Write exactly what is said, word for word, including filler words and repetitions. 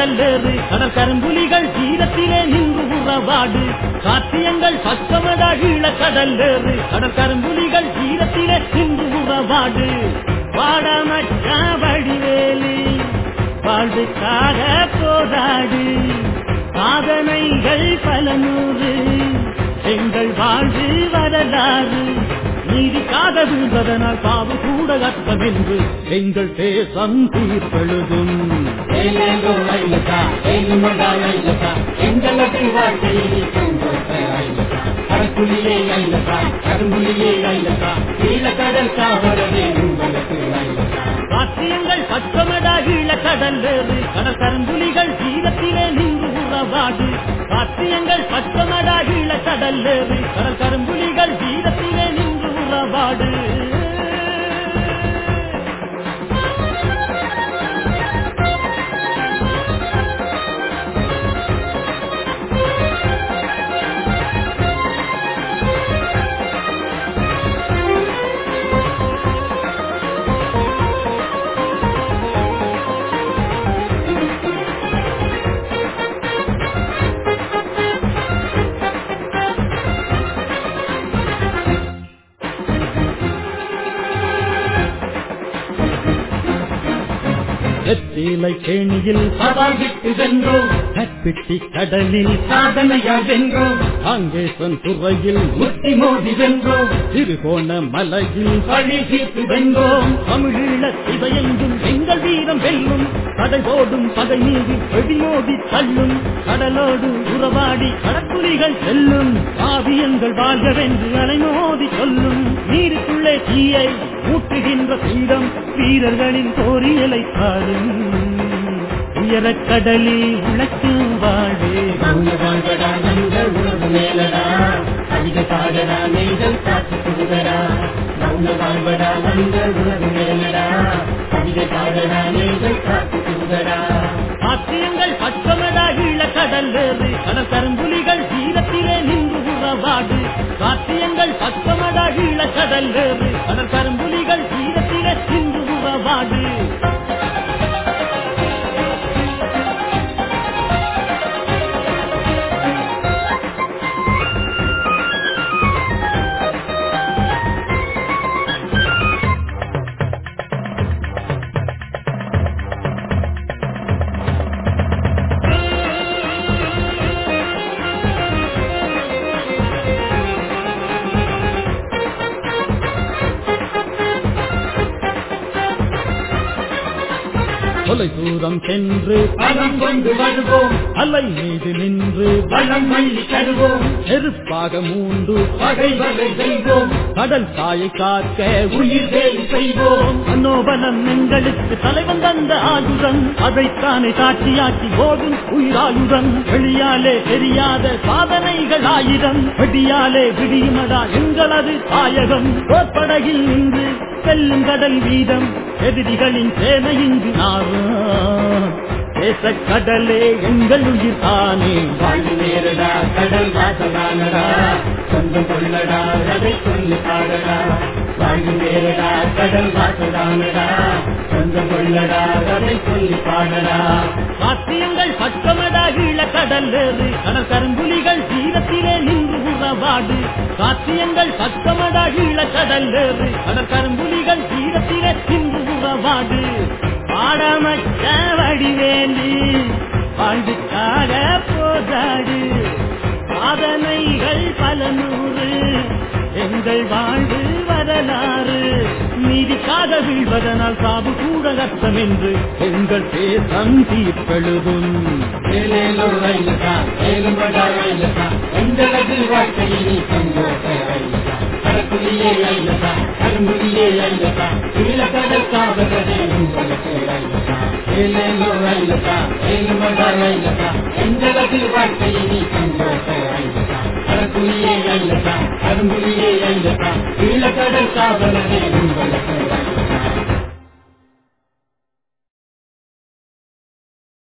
கடல்லேறு கடல் கரும்புலிகள் தீரத்திலே நின்று உறவாடு சாத்தியங்கள் பக்கமடா ஈழ கடல்லேறு கடல் கரும்புலிகள் தீரத்திலே நின்று உறவாடு வாடமச்சா வடிவேலி வாழ்வுக்காக போராடு சாதனைகள் பல நூறு எங்கள் வாழ்வு வரலாறு நீதிக்காக வீழ்வதனால் பாவு கூட கஷ்டம் என்று எங்கள் தேசம் தீர்ப்பெழுதும் எங்களது வாழ்க்கையில் கடற்குழியே ஐலக்கா கரும்புலியே ஐலக்கா ஈழக்கடல் காவலரே உங்களுக்கு சாத்தியங்கள் பச்சமடா ஈழ கடல்லேறு கடல் கரும்புலிகள் தீரத்திலே நின்று உறவாடு சாத்தியங்கள் பச்சமடா ஈழ கடல்லேறு கடல் கரும்புலிகள் தீரத்திலே நின்று உறவாடு வெற்றிலை கேணியில் சவால்விட்டு வென்றோம் கற்பிட்டி கடலில் சாதனையால் வென்றோம் காங்கேசன் துறையில் முட்டி மோதி வென்றோம் திருகோண மலையில் பழி தீர்த்து வென்றோம் தமிழீழ சிவையெங்கும் எங்கள் வீரம் வெல்லும் கடை போடும் பகை மீது வெடிமோதி தள்ளும் கடலோடு உறவாடி கடற்குலிகள் செல்லும் காவியங்கள் வாழ்கவென்று அலைமோதி சொல்லும் நீருக்குள்ளே தீயை ஊட்டுகின்ற தீரம் வீரர்களின் கோரியலை பாடும் உயர கடலில் உழைக்கும் வாழ்வே வாழ்வடா நங்கள் உணவு மேலடா அதிக சாகடா நெய்தல் காத்து புகுதடா மௌன வாழ்வடா நங்கள் உணவு மேலடா அதிக சாகடா நெய்தல் காத்து புகுதடா சாத்தியங்கள் பச்சமடா ஈழ கடல்லேறு கடல் கரும்புலிகள் தீரத்திலே நின்று உறவாடு சாத்தியங்கள் பச்சமடா ஈழ கடல்லேறு கடல் கரும்புலிகள் தீரத்திலே நின்று உறவாடு தொலை தூரம் சென்று பணம் கொண்டு வருவோம் அலை மீது நின்று பணம் மல்லி தருவோம் நெருப்பாக மூண்டு பகைவரை வெல்வோம் கடல் தாயை காக்க உயிர் வேலை செய்வோம் மனோபலம் எங்களுக்கு தலைவன் தந்த ஆயுதம் அதைத்தானே சாட்சியாக்கி போதும் உயிராயுதம் வெளியாலே தெரியாத சாதனைகள் ஆயிரம் வெடியாலே விடியுமடா எங்களது தாயகம் போர்ப்படையில் நின்று செல்லும் கடல் வீதம் எதிரிகளின் சேனை இங்கு நாரும் தேச கடலே எங்கள் உயிர் தானே வாழ்வு நேரடா கடல் வாசலானடா சொந்தம் கொள்ளடா அதை சொல்லி பாடடா வாழ்வு நேரடா கடல் வாசலானடா சொந்தம் கொள்ளடா அதை சொல்லி பாடடா சாத்தியங்கள் பச்சமடா ஈழ கடல்லேறு கடல் கரும்புலிகள் தீரத்திலே நின்று உறவாடு சாத்தியங்கள் பச்சமடா ஈழ கடல்லேறு கடல் கரும்புலிகள் தீரத்திலே நின்று உறவாடு பாடமச்ச வடிவேலி வாழ்வுக்காக போராடு சாதனைகள் பல நூறு எங்கள் வாழ்வு வரலாறு நீதிக்காக வீழ்வதனால் சாவு கூட கஷ்டம் என்று எங்கள் தேசம் தீர்ப்பெழுதும் ஏலேலோ ஐலக்கா ஏலுமடா ஐலக்கா எங்களது வாழ்க்கையில் சந்தோஷ ஐலக்கா கடற்குழியே ஐலக்கா கரும்புலியே ஐலக்கா ஈழக்கடல் காவலரே உங்களுக்கு ஐலக்கா ஏலேலோ ஐலக்கா ஏலுமடா ஐலக்கா எங்களது வாழ்க்கையில் சந்தோஷ ஐலக்கா கடற்குழியே ஐலக்கா கரும்புலியே ஐலக்கா ஈழக்கடல் காவலரே